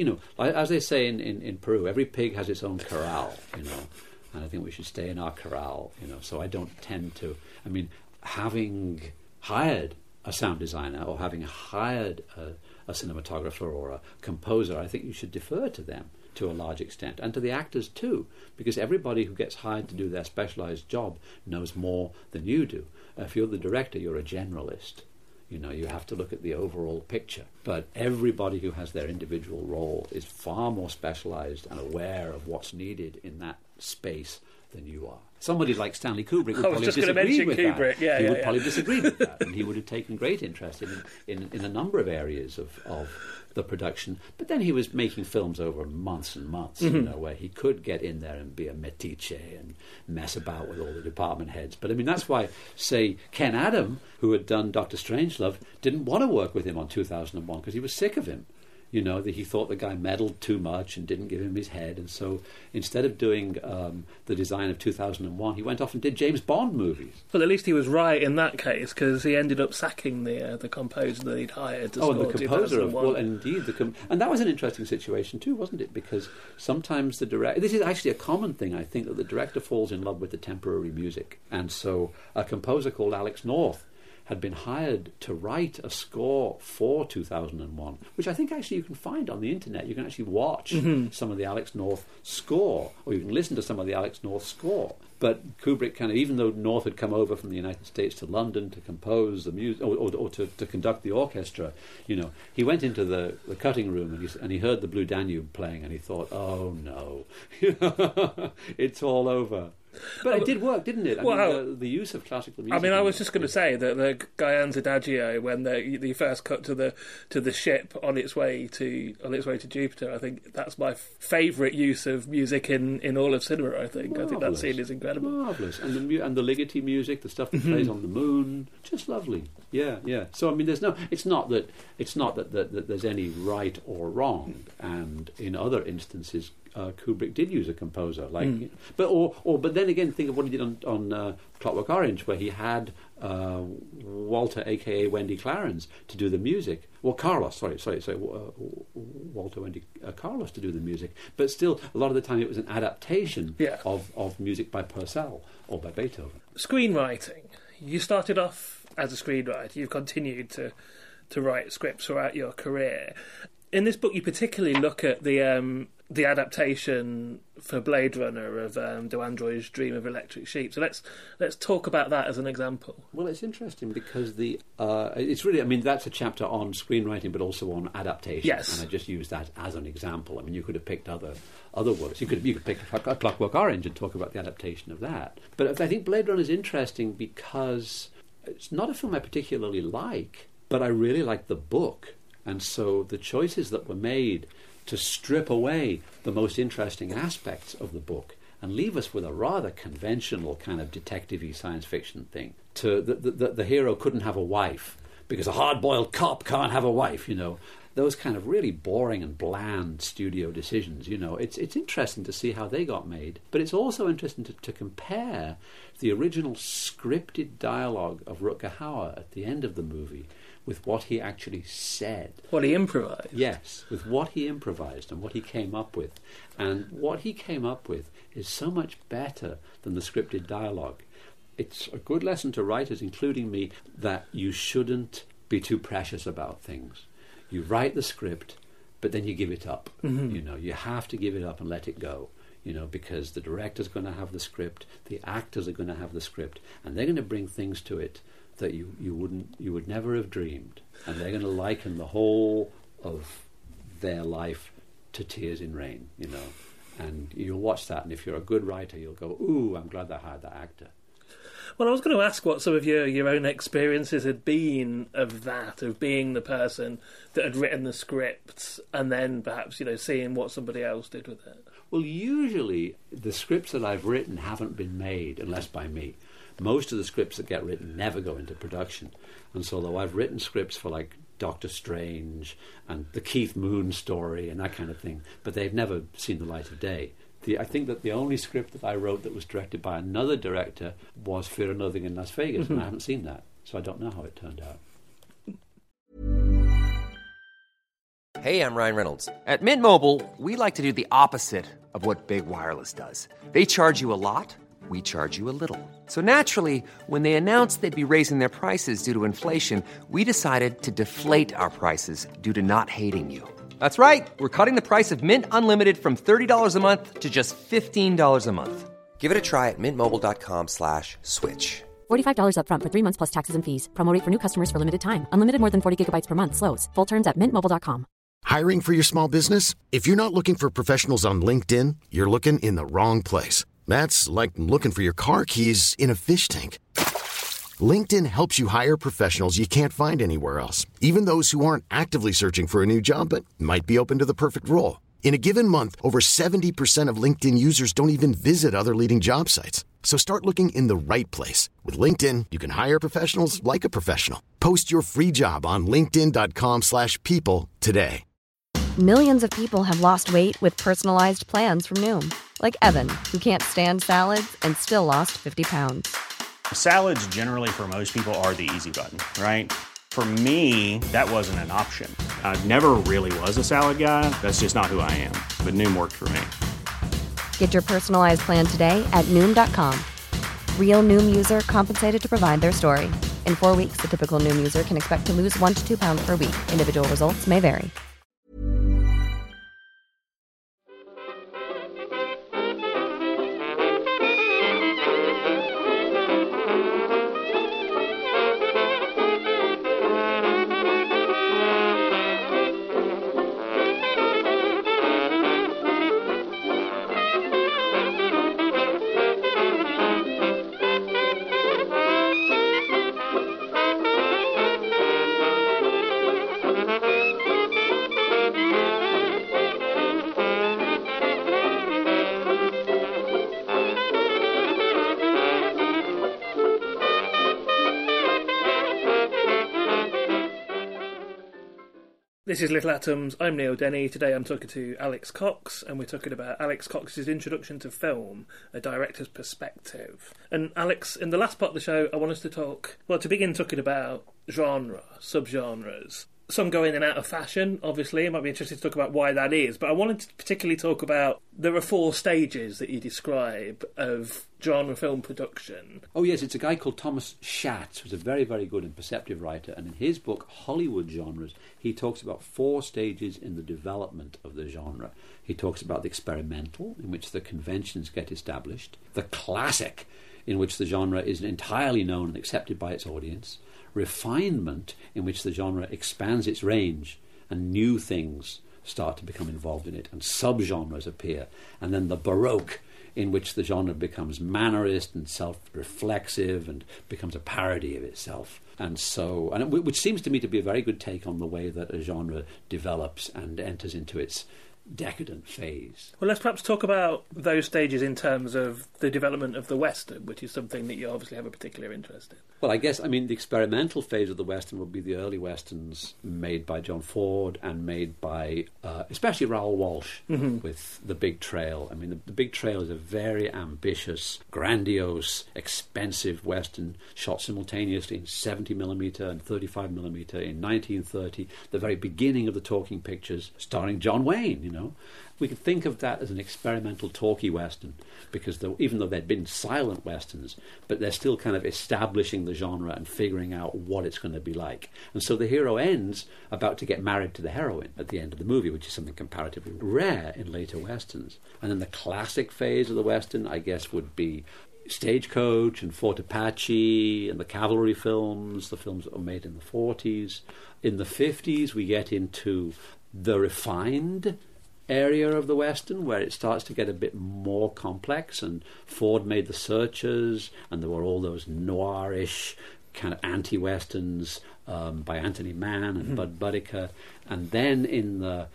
as they say in Peru, every pig has its own corral, and I think we should stay in our corral, So I don't tend to. I mean, having hired a sound designer or having hired a cinematographer or a composer, I think you should defer to them to a large extent, and to the actors too, because everybody who gets hired to do their specialised job knows more than you do. If you're the director, you're a generalist. You have to look at the overall picture. But everybody who has their individual role is far more specialised and aware of what's needed in that space than you are. Somebody like Stanley Kubrick would I was probably just have going to disagreed mention with Kubrick. that. He would probably disagree with that, and he would have taken great interest in a number of areas of the production. But then he was making films over months and months, you know, where he could get in there and be a metiche and mess about with all the department heads. But I mean, that's why, say, Ken Adam, who had done Dr. Strangelove, didn't want to work with him on 2001 because he was sick of him. You know, that he thought the guy meddled too much and didn't give him his head. And so instead of doing the design of 2001, he went off and did James Bond movies. Well, at least he was right in that case, because he ended up sacking the composer that he'd hired to score the composer 2001. well, indeed. And that was an interesting situation too, wasn't it? Because sometimes the director... This is actually a common thing, I think, that the director falls in love with the temporary music. And so a composer called Alex North had been hired to write a score for 2001, which I think actually you can find on the internet. You can actually watch some of the Alex North score, or you can listen to some of the Alex North score. But Kubrick kind of, even though North had come over from the United States to London to compose the music, or to conduct the orchestra, you know, he went into the cutting room and he heard the Blue Danube playing, and he thought, oh no, it's all over. But it did work, didn't it? I mean, the use of classical music. I mean, I was just going to say that the Gaian's Adagio, when the first cut to the ship on its way to Jupiter, I think that's my favourite use of music in all of cinema. I think that scene is incredible, marvellous, and the Ligeti music, the stuff that plays on the moon, just lovely. Yeah. So I mean, it's not that there's any right or wrong, and in other instances, Kubrick did use a composer, but then again, think of what he did on Clockwork Orange, where he had Walter, aka Wendy Clarence, to do the music. Well, Carlos, Walter Wendy Carlos to do the music. But still, a lot of the time, it was an adaptation of music by Purcell or by Beethoven. Screenwriting. You started off as a screenwriter. You've continued to write scripts throughout your career. In this book, you particularly look at the adaptation for Blade Runner of Do Androids Dream of Electric Sheep. So let's talk about that as an example. Well, it's interesting because it's really, I mean, that's a chapter on screenwriting, but also on adaptation. Yes. And I just used that as an example. I mean, you could have picked other works. You could pick a Clockwork Orange and talk about the adaptation of that. But I think Blade Runner is interesting because it's not a film I particularly like, but I really like the book. And so the choices that were made to strip away the most interesting aspects of the book and leave us with a rather conventional kind of detective-y science fiction thing. The hero couldn't have a wife because a hard-boiled cop can't have a wife, you know. Those kind of really boring and bland studio decisions, you know. It's interesting to see how they got made, but it's also interesting to compare the original scripted dialogue of Rutger Hauer at the end of the movie with what he actually said. What he improvised. Yes, with what he improvised and what he came up with. And what he came up with is so much better than the scripted dialogue. It's a good lesson to writers, including me, that you shouldn't be too precious about things. You write the script, but then you give it up. Mm-hmm. You know, you have to give it up and let it go. You know, because the director's going to have the script, the actors are going to have the script, and they're going to bring things to it that you would never have dreamed, and they're going to liken the whole of their life to Tears in Rain, you know, and you'll watch that, and if you're a good writer, you'll go, ooh, I'm glad I hired that actor. Well, I was going to ask what some of your own experiences had been of that, of being the person that had written the script, and then perhaps, you know, seeing what somebody else did with it. Well, usually the scripts that I've written haven't been made unless by me. Most of the scripts that get written never go into production. And so though I've written scripts for like Doctor Strange and the Keith Moon story and that kind of thing, but they've never seen the light of day. I think that the only script that I wrote that was directed by another director was Fear of Nothing in Las Vegas, and I haven't seen that, so I don't know how it turned out. Hey, I'm Ryan Reynolds. At Mint Mobile, we like to do the opposite of what Big Wireless does. They charge you a lot. We charge you a little. So naturally, when they announced they'd be raising their prices due to inflation, we decided to deflate our prices due to not hating you. That's right. We're cutting the price of Mint Unlimited from $30 a month to just $15 a month. Give it a try at mintmobile.com/switch. $45 up front for 3 months plus taxes and fees. Promo rate for new customers for limited time. Unlimited more than 40 gigabytes per month. Slows full terms at mintmobile.com. Hiring for your small business? If you're not looking for professionals on LinkedIn, you're looking in the wrong place. That's like looking for your car keys in a fish tank. LinkedIn helps you hire professionals you can't find anywhere else, even those who aren't actively searching for a new job but might be open to the perfect role. In a given month, over 70% of LinkedIn users don't even visit other leading job sites. So start looking in the right place. With LinkedIn, you can hire professionals like a professional. Post your free job on linkedin.com/people today. Millions of people have lost weight with personalized plans from Noom. Like Evan, who can't stand salads and still lost 50 pounds. Salads generally for most people are the easy button, right? For me, that wasn't an option. I never really was a salad guy. That's just not who I am. But Noom worked for me. Get your personalized plan today at Noom.com. Real Noom user compensated to provide their story. In 4 weeks, the typical Noom user can expect to lose 1 to 2 pounds per week. Individual results may vary. This is Little Atoms. I'm Neil Denny. Today I'm talking to Alex Cox, and we're talking about Alex Cox's introduction to film, a director's perspective. And Alex, in the last part of the show, I want us to begin talking about genre, subgenres. Some go in and out of fashion, obviously. It might be interesting to talk about why that is. But I wanted to particularly talk about, there are 4 stages that you describe of genre film production. Oh, yes, it's a guy called Thomas Schatz, who's a very, very good and perceptive writer. And in his book, Hollywood Genres, he talks about 4 stages in the development of the genre. He talks about the experimental, in which the conventions get established. The classic, in which the genre is entirely known and accepted by its audience. Refinement, in which the genre expands its range and new things start to become involved in it and subgenres appear. And then the Baroque, in which the genre becomes mannerist and self-reflexive and becomes a parody of itself. Which seems to me to be a very good take on the way that a genre develops and enters into its decadent phase. Well, let's perhaps talk about those stages in terms of the development of the Western, which is something that you obviously have a particular interest in. Well, I guess, the experimental phase of the Western would be the early Westerns made by John Ford and made by, especially Raoul Walsh, with The Big Trail. The Big Trail is a very ambitious, grandiose, expensive Western shot simultaneously in 70mm and 35mm in 1930, the very beginning of the talking pictures, starring John Wayne, We could think of that as an experimental talkie Western, because even though there'd been silent Westerns, but they're still kind of establishing the genre and figuring out what it's going to be like. And so the hero ends about to get married to the heroine at the end of the movie, which is something comparatively rare in later Westerns. And then the classic phase of the Western, I guess, would be Stagecoach and Fort Apache and the cavalry films, the films that were made in the 40s. In the 50s, we get into the refined area of the Western, where it starts to get a bit more complex, and Ford made The Searchers, and there were all those noirish kind of anti-Westerns by Anthony Mann and Bud Buddicker. And then in the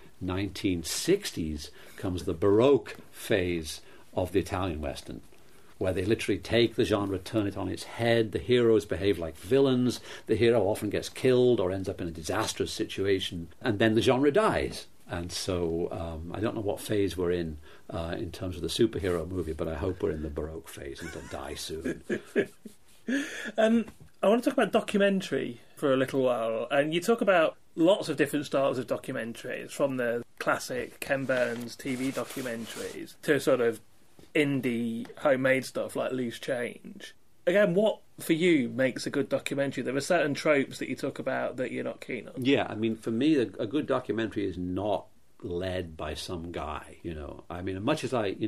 1960s comes the Baroque phase of the Italian Western, where they literally take the genre, turn it on its head. The heroes behave like villains. The hero often gets killed or ends up in a disastrous situation, and then the genre dies. And so I don't know what phase we're in terms of the superhero movie, but I hope we're in the Baroque phase and it'll die soon. I want to talk about documentary for a little while. And you talk about lots of different styles of documentaries, from the classic Ken Burns TV documentaries to sort of indie homemade stuff like Loose Change. Again, what for you makes a good documentary? There are certain tropes that you talk about that you're not keen on. Yeah, for me, a good documentary is not led by some guy, Morgan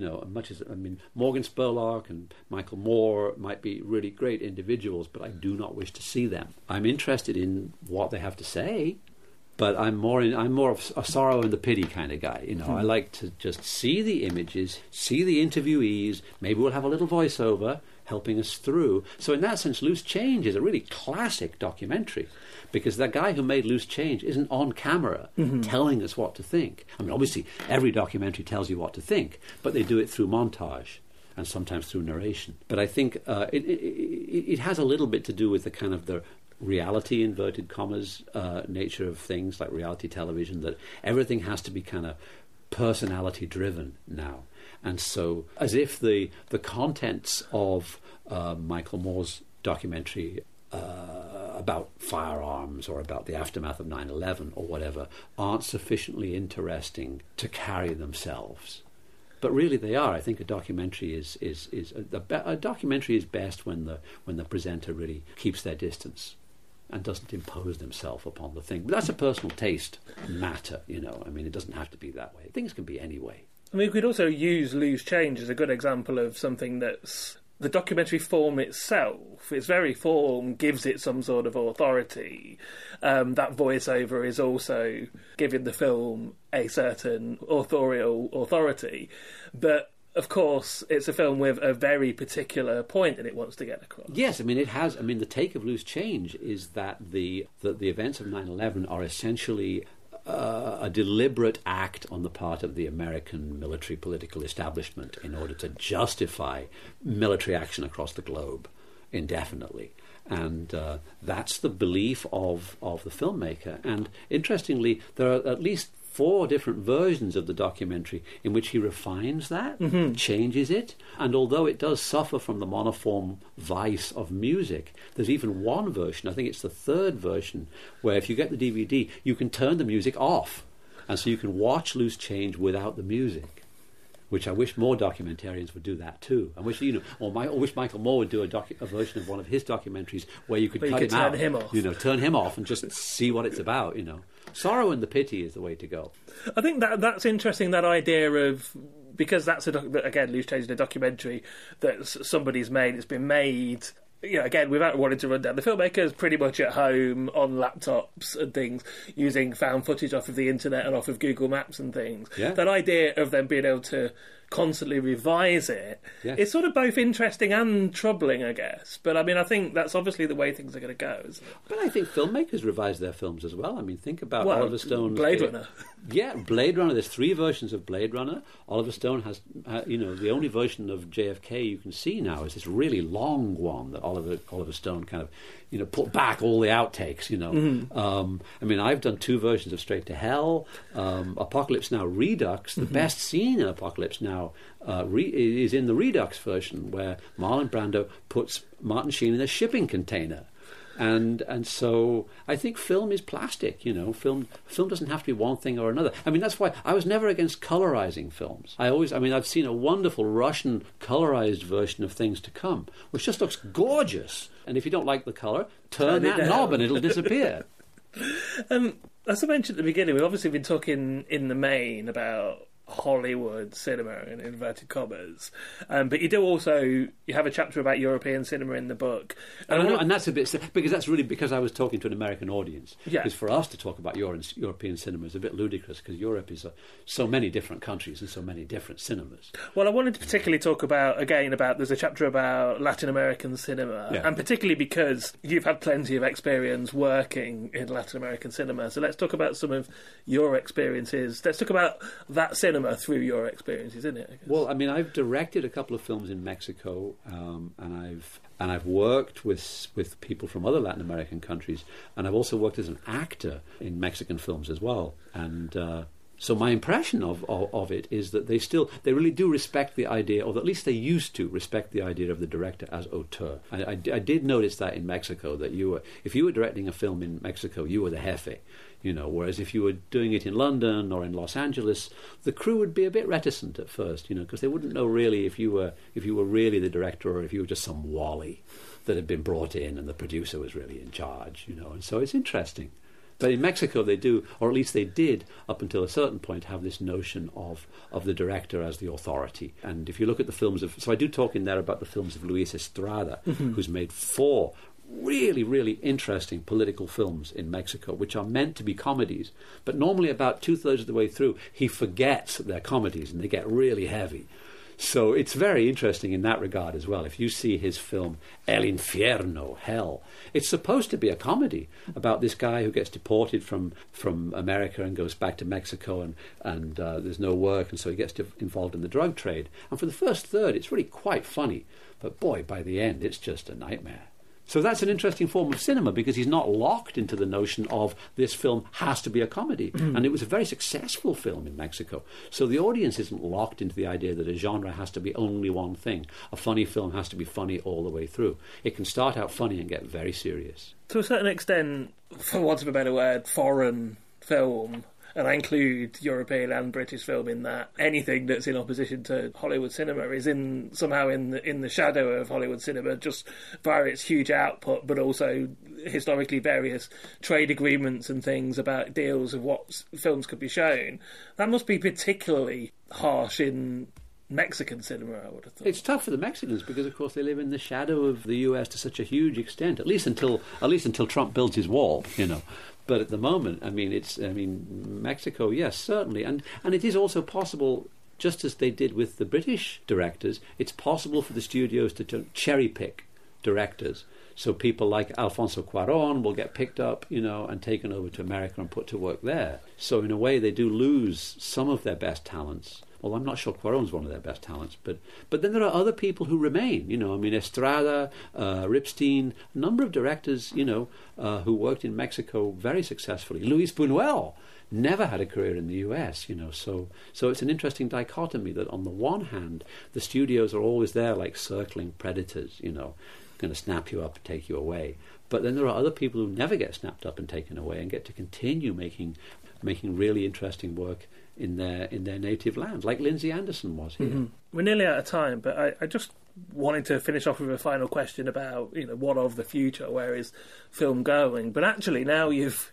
Spurlock and Michael Moore might be really great individuals, but I do not wish to see them. I'm interested in what they have to say, But I'm more of a sorrow and the pity kind of guy. You know, I like to just see the images, see the interviewees. Maybe we'll have a little voiceover helping us through. So in that sense, Loose Change is a really classic documentary, because the guy who made Loose Change isn't on camera telling us what to think. I mean, obviously, every documentary tells you what to think, but they do it through montage and sometimes through narration. But I think it has a little bit to do with the kind of the reality, inverted commas, nature of things like reality television, that everything has to be kind of personality driven now. And so as if the contents of Michael Moore's documentary about firearms or about the aftermath of 9/11 or whatever aren't sufficiently interesting to carry themselves. But really they are. I think a documentary is a documentary is best when the presenter really keeps their distance and doesn't impose themselves upon the thing. But that's a personal taste matter, you know. I mean, it doesn't have to be that way. Things can be anyway. I mean, we could also use Loose Change as a good example of something that's the documentary form itself. Its very form gives it some sort of authority. That voiceover is also giving the film a certain authorial authority. But of course, it's a film with a very particular point that it wants to get across. Yes, I mean, it has. I mean, the take of Loose Change is that the events of 9/11 are essentially a deliberate act on the part of the American military political establishment in order to justify military action across the globe indefinitely. And that's the belief of the filmmaker. And interestingly, there are at least 4 different versions of the documentary in which he refines that, changes it, and although it does suffer from the monoform vice of music, there's even one version, I think it's the 3rd version, where if you get the DVD, you can turn the music off, and so you can watch Loose Change without the music. Which I wish more documentarians would do that too. I wish, or wish Michael Moore would do a version of one of his documentaries where you could cut him out, turn him off, and just see what it's about. Sorrow and the pity is the way to go. I think that's interesting. That idea of, because that's again, Loose Change is a documentary that somebody's made. It's been made. Again, without wanting to run down, the filmmaker's pretty much at home on laptops and things, using found footage off of the internet and off of Google Maps and things. Yeah. That idea of them being able to constantly revise it, it's sort of both interesting and troubling, I guess. But I mean, I think that's obviously the way things are going to go, isn't it? But I think filmmakers revise their films as well. I mean, think about Oliver Stone's Blade Runner. Yeah, Blade Runner. There's 3 versions of Blade Runner. Oliver Stone has, the only version of JFK you can see now is this really long one that Oliver Stone kind of, put back all the outtakes. I mean, I've done 2 versions of Straight to Hell. Apocalypse Now Redux. The best scene in Apocalypse Now is in the Redux version, where Marlon Brando puts Martin Sheen in a shipping container. And so I think film is plastic, Film doesn't have to be one thing or another. I mean, that's why I was never against colorizing films. I've seen a wonderful Russian colorized version of Things to Come, which just looks gorgeous. And if you don't like the color, turn that knob and it'll disappear. As I mentioned at the beginning, we've obviously been talking in the main about Hollywood cinema in inverted commas, but you have a chapter about European cinema in the book, and that's a bit because that's really because I was talking to an American audience. Because for us to talk about European cinema is a bit ludicrous, because Europe is so many different countries and so many different cinemas. Well, I wanted to particularly talk about there's a chapter about Latin American cinema, and particularly because you've had plenty of experience working in Latin American cinema. So let's talk about some of your experiences. Let's talk about that cinema through your experiences, isn't it? Well, I mean, I've directed a couple of films in Mexico, and I've worked with people from other Latin American countries, and I've also worked as an actor in Mexican films as well. And so my impression of it is that they really do respect the idea, or at least they used to respect the idea of the director as auteur. I did notice that in Mexico, that if you were directing a film in Mexico, you were the jefe. Whereas if you were doing it in London or in Los Angeles, the crew would be a bit reticent at first, because they wouldn't know really if you were really the director or if you were just some Wally that had been brought in and the producer was really in charge, And so it's interesting. But in Mexico they do, or at least they did, up until a certain point, have this notion of the director as the authority. And if you look at the films so I do talk in there about the films of Luis Estrada, who's made 4 really, really interesting political films in Mexico, which are meant to be comedies, but normally about 2/3 of the way through, he forgets that they're comedies and they get really heavy. So it's very interesting in that regard as well. If you see his film El Infierno, Hell, it's supposed to be a comedy about this guy who gets deported from America and goes back to Mexico, and there's no work, and so he gets involved in the drug trade. And for the first third, it's really quite funny. But boy, by the end, it's just a nightmare. So that's an interesting form of cinema, because he's not locked into the notion of this film has to be a comedy. And it was a very successful film in Mexico. So the audience isn't locked into the idea that a genre has to be only one thing. A funny film has to be funny all the way through. It can start out funny and get very serious. To a certain extent, for want of a better word, foreign film, and I include European and British film in that, anything that's in opposition to Hollywood cinema is somehow in the shadow of Hollywood cinema, just via its huge output, but also historically various trade agreements and things about deals of what films could be shown. That must be particularly harsh in Mexican cinema, I would have thought. It's tough for the Mexicans because, of course, they live in the shadow of the US to such a huge extent, at least until Trump builds his wall, you know. But at the moment, Mexico, yes, certainly. And it is also possible, just as they did with the British directors, it's possible for the studios to cherry-pick directors. So people like Alfonso Cuarón will get picked up, you know, and taken over to America and put to work there. So in a way, they do lose some of their best talents. Well, I'm not sure Cuarón's one of their best talents, but then there are other people who remain. You know, I mean, Estrada, Ripstein, a number of directors, you know, who worked in Mexico very successfully. Luis Buñuel never had a career in the US, you know. So it's an interesting dichotomy that on the one hand, the studios are always there like circling predators, you know, going to snap you up and take you away. But then there are other people who never get snapped up and taken away and get to continue making really interesting work in their native land, like Lindsay Anderson was here. Mm-hmm. We're nearly out of time, but I just wanted to finish off with a final question about, you know, what of the future, where is film going? But actually, now you've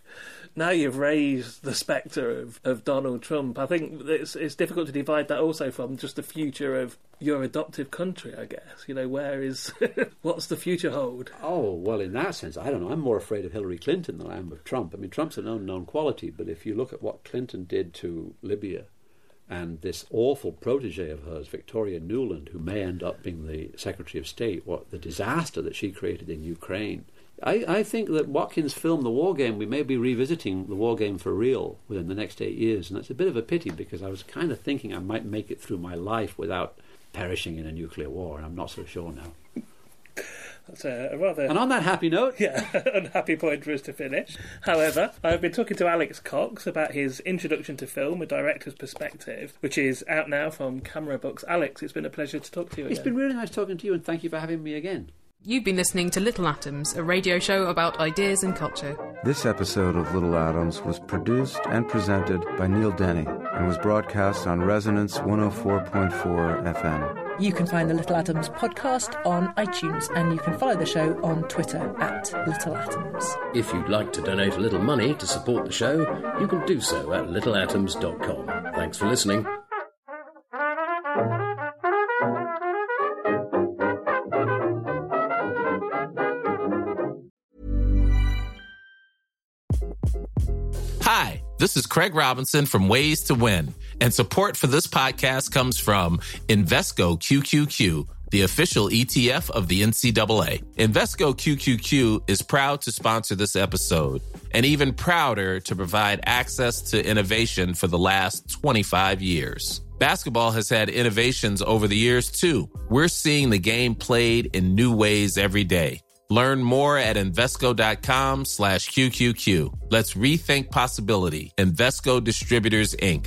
raised the spectre of Donald Trump. I think it's difficult to divide that also from just the future of your adoptive country, I guess. You know, what's the future hold? Oh, well, in that sense, I don't know. I'm more afraid of Hillary Clinton than I am of Trump. I mean, Trump's an unknown quality, but if you look at what Clinton did to Libya, and this awful protege of hers, Victoria Nuland, who may end up being the Secretary of State, what the disaster that she created in Ukraine. I think that Watkins' film, The War Game, we may be revisiting The War Game for real within the next 8 years, and that's a bit of a pity because I was kind of thinking I might make it through my life without perishing in a nuclear war, and I'm not so sure now. That's a rather... And on that happy note... Yeah, unhappy point for us to finish. However, I've been talking to Alex Cox about his introduction to film, A Director's Perspective, which is out now from Camera Books. Alex, it's been a pleasure to talk to you again. It's been really nice talking to you, and thank you for having me again. You've been listening to Little Atoms, a radio show about ideas and culture. This episode of Little Atoms was produced and presented by Neil Denny and was broadcast on Resonance 104.4 FM. You can find the Little Atoms podcast on iTunes, and you can follow the show on Twitter at Little Atoms. If you'd like to donate a little money to support the show, you can do so at littleatoms.com. Thanks for listening. Hi, this is Craig Robinson from Ways to Win, and support for this podcast comes from Invesco QQQ, the official ETF of the NCAA. Invesco QQQ is proud to sponsor this episode, and even prouder to provide access to innovation for the last 25 years. Basketball has had innovations over the years, too. We're seeing the game played in new ways every day. Learn more at Invesco.com/QQQ. Let's rethink possibility. Invesco Distributors, Inc.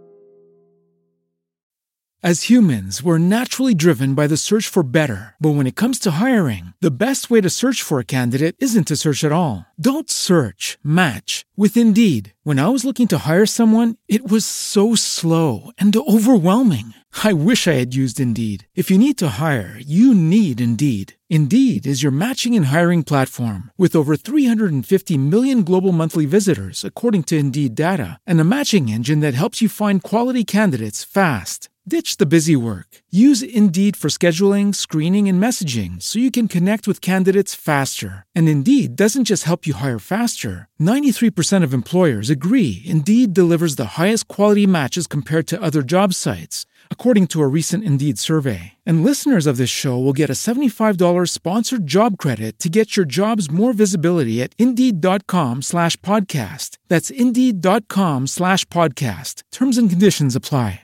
As humans, we're naturally driven by the search for better. But when it comes to hiring, the best way to search for a candidate isn't to search at all. Don't search, match with Indeed. When I was looking to hire someone, it was so slow and overwhelming. I wish I had used Indeed. If you need to hire, you need Indeed. Indeed is your matching and hiring platform with over 350 million global monthly visitors, according to Indeed data, and a matching engine that helps you find quality candidates fast. Ditch the busy work. Use Indeed for scheduling, screening, and messaging so you can connect with candidates faster. And Indeed doesn't just help you hire faster. 93% of employers agree Indeed delivers the highest quality matches compared to other job sites, according to a recent Indeed survey. And listeners of this show will get a $75 sponsored job credit to get your jobs more visibility at Indeed.com/podcast. That's Indeed.com/podcast. Terms and conditions apply.